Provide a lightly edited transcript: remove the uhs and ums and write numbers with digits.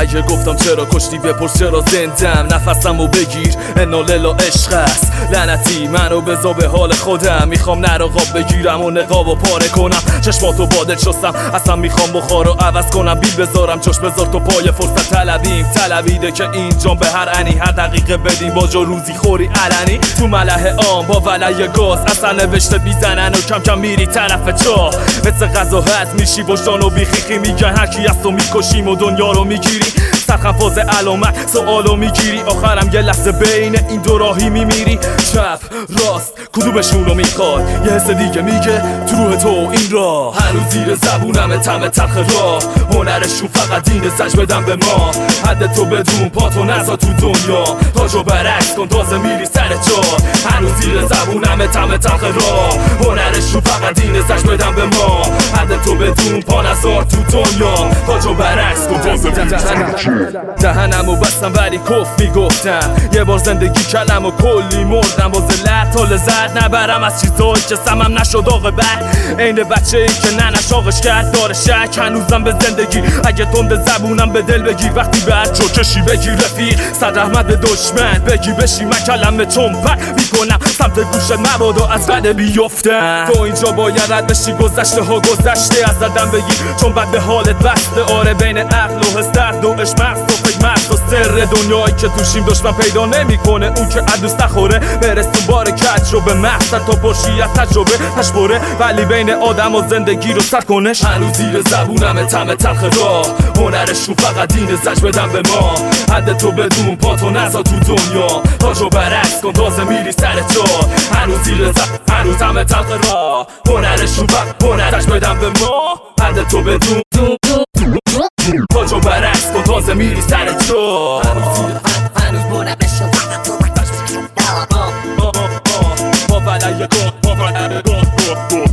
اگه گفتم چرا کشتی بپرس چرا زندم، نفسمو بگیر انالیلا عشق است لعنتی منو بذار به حال خودم. میخوام نرقاب بگیرم و نقابو پاره کنم، چشماتو بادل شستم اصلا میخوام بخارو عوض کنم. بیل بذارم جوش بذار تو پای فرصت طلبیده که اینجا به هر انی هر دقیقه بدیم با جا روزی خوری علنی. تو ملح عام با ولای گاز اصلا نوشته میزنن و کم کم میری طرف چاه. مثل غذا هست میشی وجدان و بیخیخی میگن هرکی از تو میکشیم و دنیا رو میگیری. سرخم فاز علامت سوالو میگیری، آخرم یه لحظه بین این دو راهی میمیری. چپ راست کدومشونو میخواد؟ یه حس دیگه میگه تو روح تو این راه. هنوز زیر زبونم طعم تلخ راه، هنرشون فقط اینه زج بدن به ما. حد تو بدون پاتو نزا تو دنیا، تاجو برعکس کن تازه میری سر جا. هنوز زیر زبونم طعم تلخ راه، هنرشون فقط اینه زج بدن به ما. حد تو بدون پا نزار تو دنیا، تاجو برعکس کن تازه میری سر جا. دهنمو بستم ولی کف میگفتم، یه بار زندگی کردم و کلی مردم. با ذلت تا لذت نبرم از چیزایی که سمم نشد عاقبت. عین بچه‌ای که ننش آغش کرد داره شک هنوزم به زندگی. اگه تند زبونم به دل بگیر وقتی بعد چوکشی بگیر رفیق. صد رحمت به دشمن بگی بشی من کلمه چنپک میکنم سمت گوشت مبادا از قده بیفتم. تو اینجا باید رد بشی گذشته ها گذشته از زدن بگیر، چون بد به حالت بسته. آره بین عقل و حس درد و عشق مغز و فکر مغز و سر دنیایی که توشیم دشمن پیدا نمیکنه. اون که عدوست نخوره برسون بار تجربه مقصد تا باشی از تجربه تشبره، ولی بین آدم و زندگی رو سر کنش. هنوز زیر زبونم طعم تلخ راه، هنرشون فقط اینه زج بدن به ما. حد تو بدون پاتو نزا تو دنیا، تاجو برعکس کن تازه میری سر جا. هنوز زیر هنوز طعم تلخ راه، هنرشون فقط زج بدن به ما. حد تو بدون تاجو برعکس کن تازه میری سر جا. هنوز بونه بشو با ولای گل